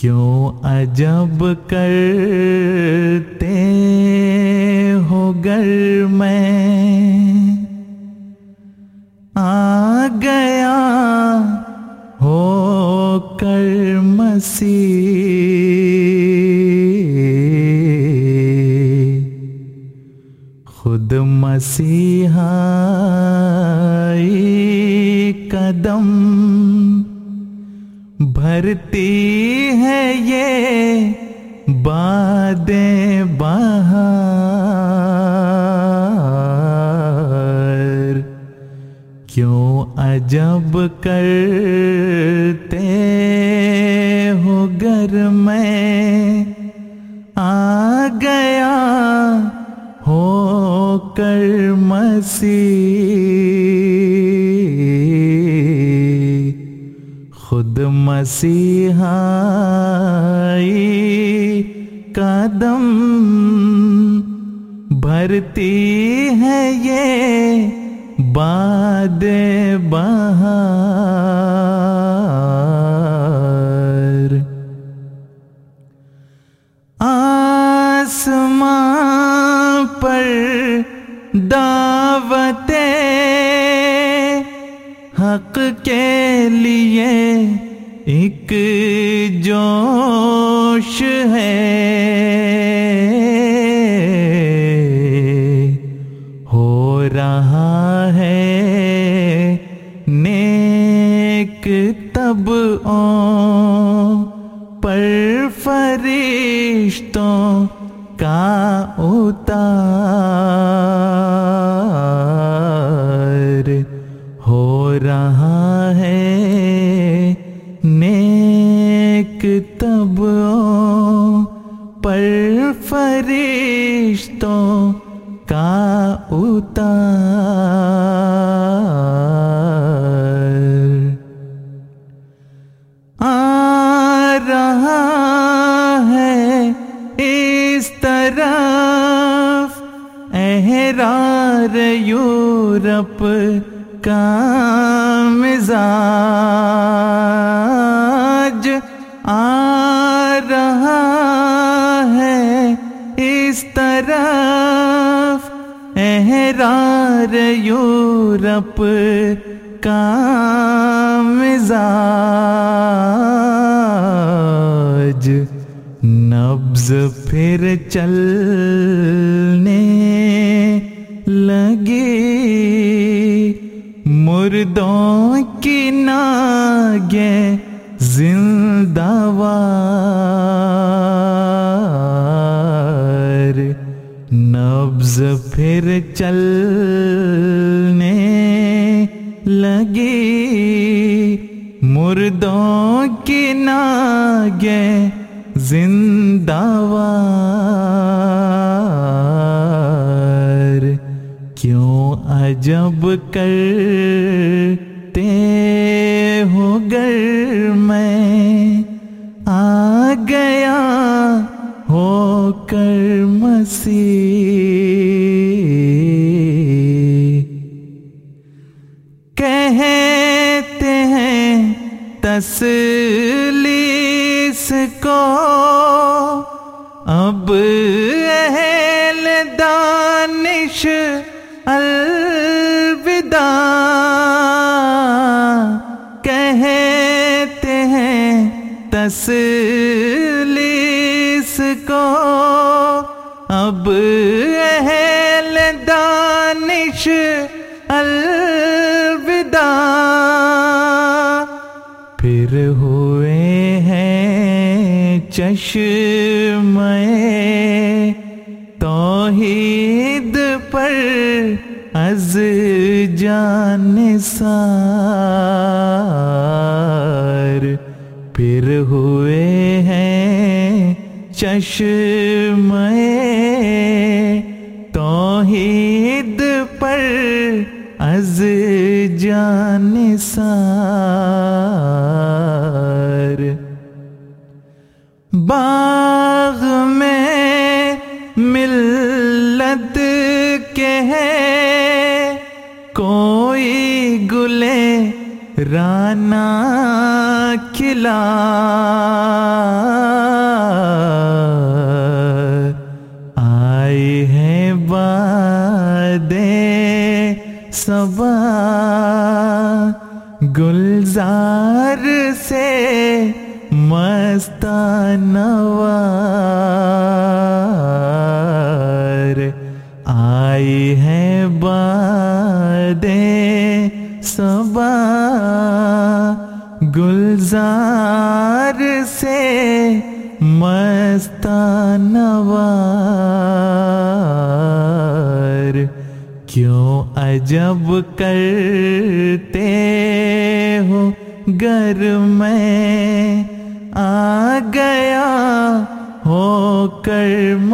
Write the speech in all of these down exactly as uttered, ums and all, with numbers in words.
کیوں عجب کرتے ہو گر میں آ گیا ہو کر مسیح، خود مسیحائی قدم بھرتی ہے یہ بادیں بہار، کیوں عجب کرتے ہو گر میں آ گیا ہو کر مسیح، خود مسیحائی قدم بھرتی ہے یہ بادیں بہار، آسمان پر دعوت حق کے لیے ایک جوش ہے، ہو رہا ہے نیک طبعوں پر فرشتوں کا اتار، ہو رہا ہے نیک طبعوں پر فرشتوں کا اتار، آ رہا ہے اس طرف احرار یورپ کا مزاج، آ رہا ہے اس طرف احرار یورپ کا مزاج، نبض پھر چلنے لگی، مردوں کی ناگے زندہ وار، نبض پھر چلنے لگی، مردوں کی ناگے زندہ وار، کیوں عجب کرتے ہو گر میں آ گیا ہو کر مسیح، کہتے ہیں تسلیس کو اب اہل دانش الوداع، کہتے ہیں تسلیس کو اب اہل دانش الوداع، پھر ہوئے ہیں چشمے توحید پر از جان نثار، پھر ہوئے ہیں چشمے توحید پر از جان نثار، باغ میں ملت کے ہے کوئی گلے رانا کھلا، مستانوار آئی ہے بادیں صبا گلزار سے مستانوار کیوں عجب کرتے ہو گر میں آ گیا ہو کر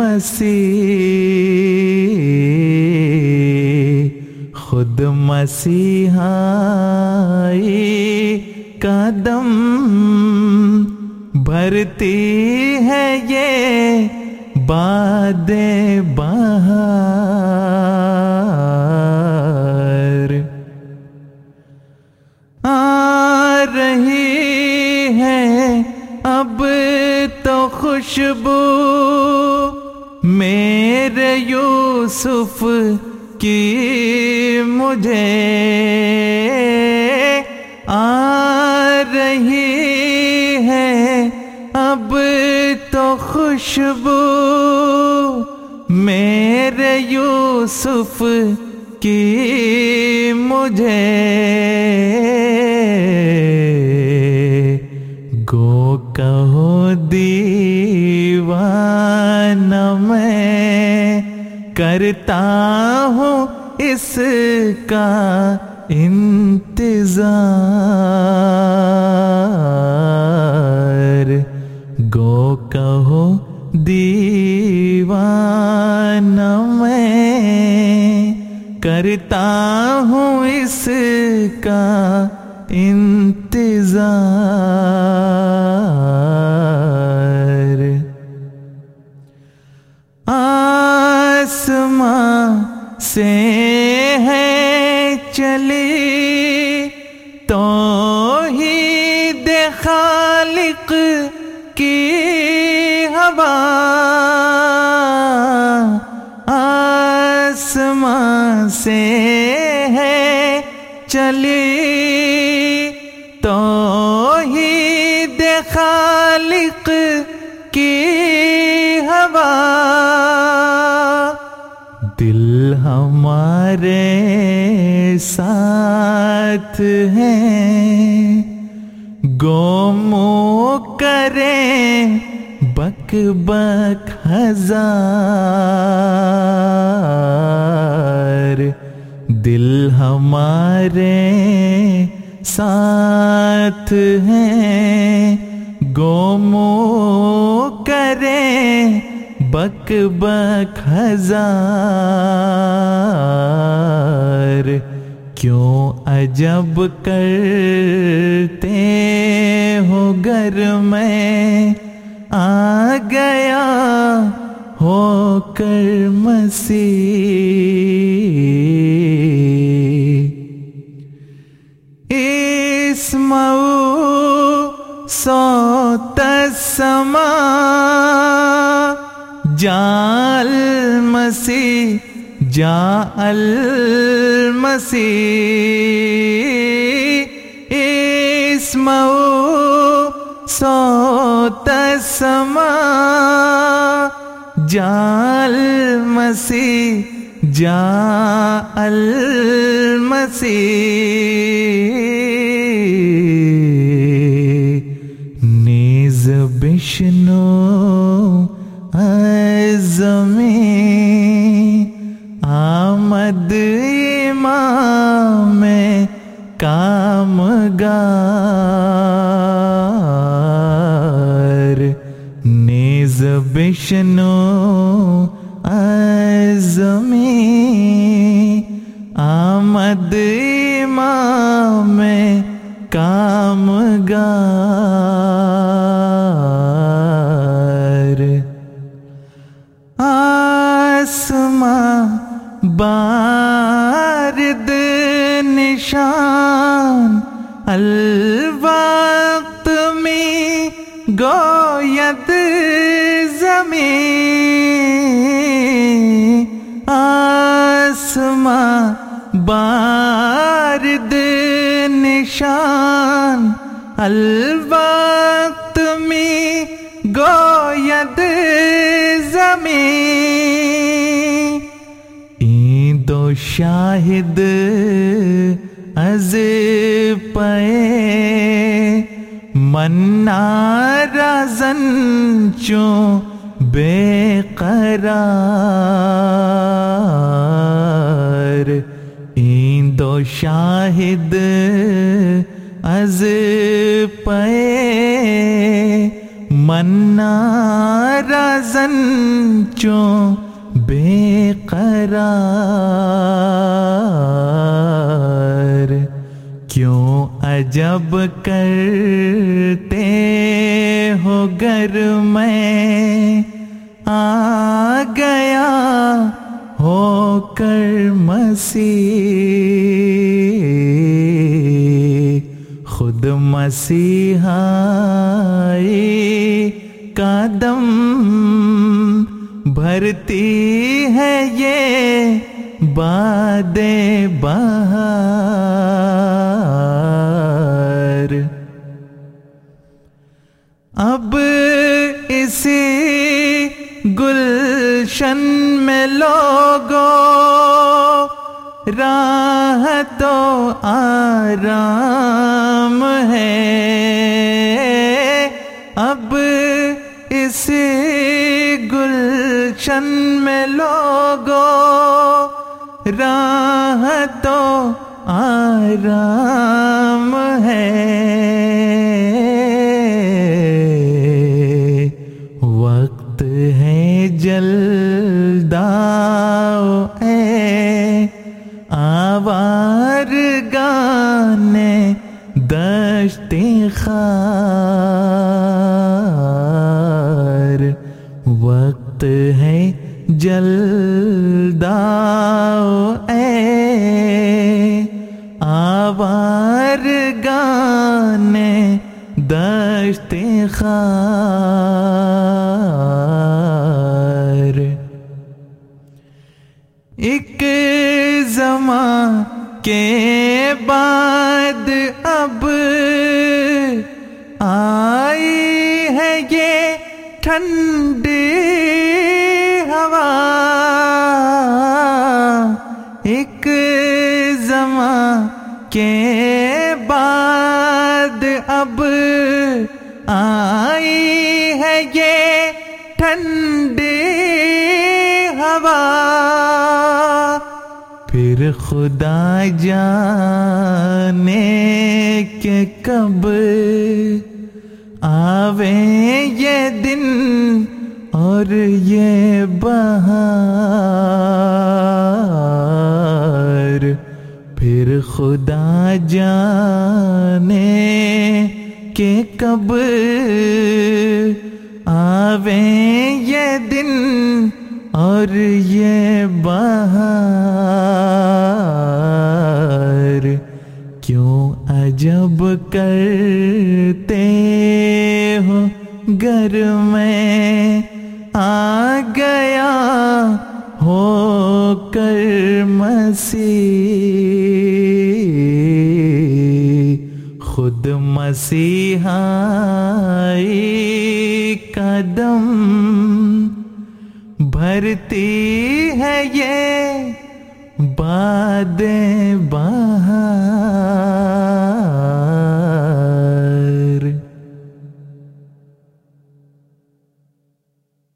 مسیح خود مسیحائی کا دم بھرتی ہے یہ باد بہار آ رہی ہے اب تو خوشبو میرے یوسف کی مجھے آ رہی ہے اب تو خوشبو میرے یوسف کی مجھے گو کہو دیوانہ میں کرتا ہوں اس کا انتظار گو کہو دیوانہ میں کرتا ہوں اس کا انتظار آسماں سے ہے چلی توحید خالق کی ہوا آسماں سے ہے چلی توحید خالق کی ہوا دل ہمارے ساتھ ہیں گو کریں بک بک ہزار دل ہمارے ساتھ ہیں گو کریں بک بک ہزار کیوں عجب کرتے ہو گر میں آ گیا ہو کر مسیح اسمعوا صوت السماء جاء المسیح جاء المسیح اسمعوا صوت السماء جاء المسیح جاء المسیح نیز بشنو زمین آمد امام کامگار نیز بشنو زمین آمد امام کامگار آسماں بارد نشان الوقت میں گوید زمین آسماں بارد نشان الوقت میں گوید زمین این دو شاہد از پے منار زن چوں بے قرار این دو شاہد از پے منار زن چوں بے قرار کیوں عجب کرتے ہو گر میں آ گیا ہو کر مسیح خود مسیحائی کا دم بھرتی ہے یہ باد بہار اب اسی گلشن میں لوگوں راہ تو آرام ہے اب اسی گلشن میں لوگوں راہ تو آرام ہے وقت ہے جلداؤ اے آوارگان دشت خار وقت ہے جلداؤ اے آوارگان دشت خار ایک زمان کے بعد اب آئی ہے یہ ٹھنڈی ہوا ایک زمان کے بعد اب آئی ہے یہ ٹھنڈی ہوا پھر خدا جانے کہ کب آویں یہ دن اور یہ بہار پھر خدا جانے کہ کب آویں یہ دن اور یہ بہار کیوں عجب کرتے ہو گر میں آ گیا ہو کر مسیح خود مسیحائی قدم بھرتی ہے یہ باد بہار